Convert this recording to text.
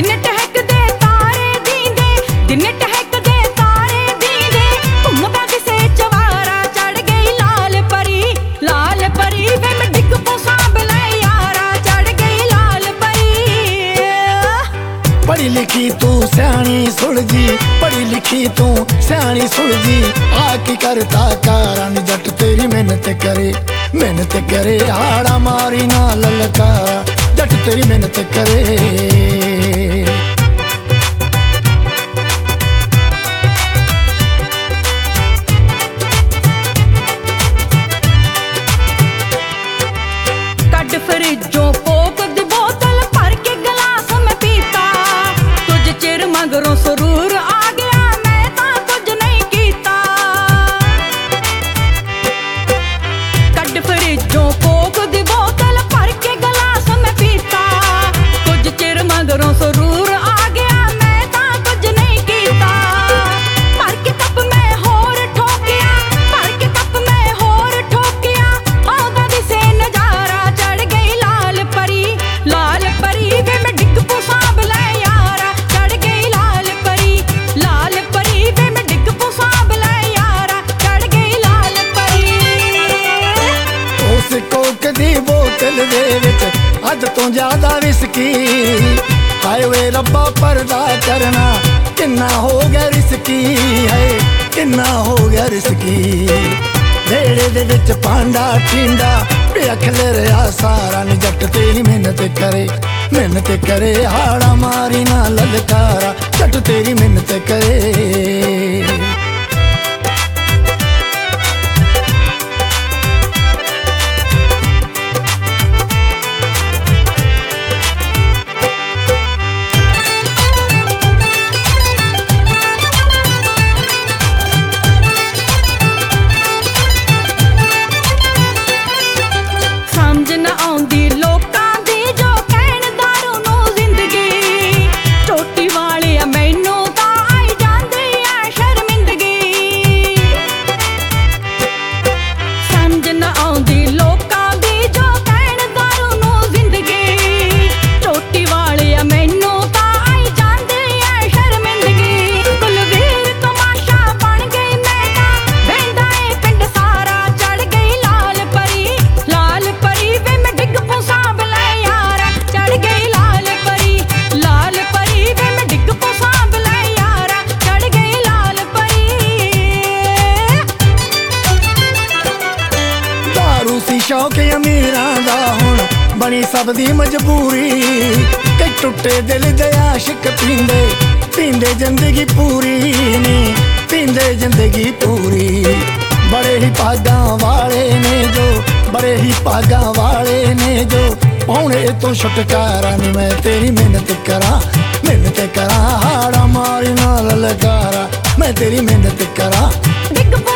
दिन टहकदे तारे दींदे, दिन टहकदे तारे दींदे, घुमदा किसे चवारा चढ़ गई लाल परी वे मैं डिग पो सांभले यारा चढ़ गई लाल परी। पढ़ी लिखी तू सियाणी सुलझी, पढ़ी लिखी तू सियाणी सुलझी, आकी करता कारण जट तेरी मेहनत करे हाड़ा मारी ना ललकारा जट तेरी मेहनत करे। कड फ्रिजों कोक दी बोतल भर के गिलास में पीता, कुछ चिर मगरों सुरूर आ गया मैं तां कुछ नहीं कीता। कड फ्रिजों कोक दी बोतल भर के गिलास में पीता, कुछ चिर मगरों सुरूर आ गया मैं तां कुछ नहीं कीता। भर के कप मैं होर ठोकिया, भर के कप मैं होर ठोकिया, आउंदा दिसे नजारा चढ़ गई लाल परी वे मैं डिग पो सांभले यारा चढ़ गई लाल परी वे मैं डिग पो सांभले यारा चढ़ गई लाल परी। उस कोक दी बोतल दे विच अध तो ज्यादा विस्की, हाय वे रब्बा पर्दा करना किन्ना हो गया रिस्की है, किन्ना हो गया रिस्की। वेड़े दे विच पांडा टींडा पिया खिलरिया सारा नी जट तेरी मेहनत करे हाड़ा मारी ना ललकारा जट तेरी मेहनत करे। समझ न आउंदी लोकां दी जो कहण दारू नूं जिंदगी, चोटी वाले मैनू तां आई जांदी ऐ शर्मिंदगी। समझ न आउंदी लोकां दी जो कहण दारू नूं जिंदगी, चोटी वाले मैनू तां आई जांदी ऐ शर्मिंदगी। कुलवीर तमाशा बन गई मैं तां वेंदा ए पिंड सारा चढ़ गई लाल परी वे मैं डिग पो सांभले यारा चढ़ गई लाल परी वे मैं डिग पो सांभले यारा चढ़ गई लाल परी। दारू सी शौक अमीरां दा हुण बनी सब दी मजबूरी, कई टुटे दिल दे आशिक पींदे जिंदगी पूरी नी पींदे जिंदगी पूरी। बड़े ही भागां वाले ने जो बड़े ही भागां वाले ने जो पौने तो छुटकारा नी मैं तेरी मेहनत करा हाड़ा मारी ना ललकारा मैं तेरी मेहनत करा। डिग